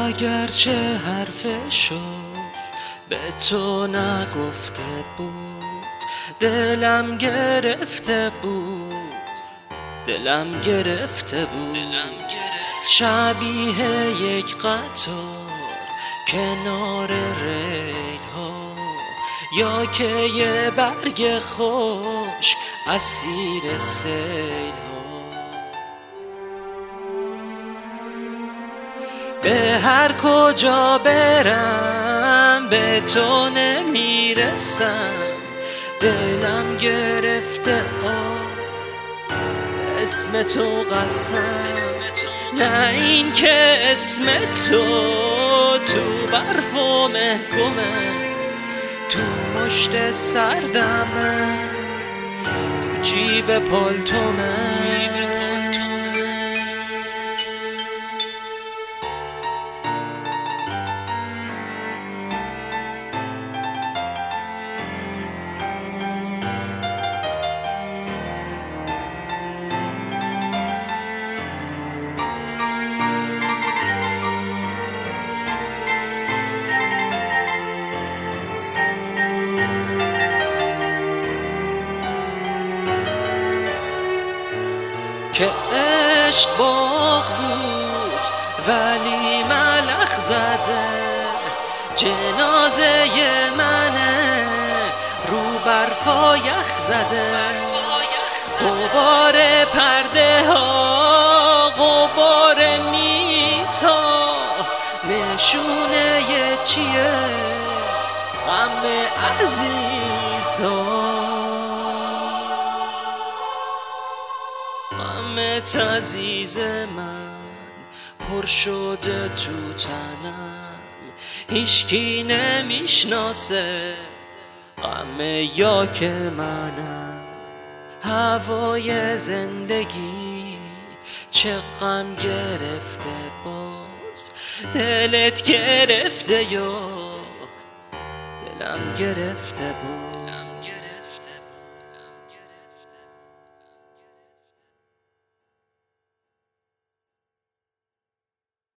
اگرچه حرفشو به تو نگفته بود، دلم گرفته بود، دلم گرفته بود. شبیه یک قطار کنار ریل ها، یا که یه برگ خوش اسیر سیل ها. به هر کجا برم به تو نمیرسم، دلم گرفته اسم تو قسم، نه این که اسم تو تو برف و محکومه، تو مشت سردمه، تو جیب پالتومه. که عشق باغ بود ولی ملخ زده، جنازه منه رو برفا یخ زده. غبار پرده ها، غبار میزها، نشونه چیه غم عزیزها. غمت عزیز من پر شده تو تنم، هیچکی نمیشناسه غم یا که منم. هوای زندگی چه غم گرفته باز، دلت گرفته یا دلم گرفته بود.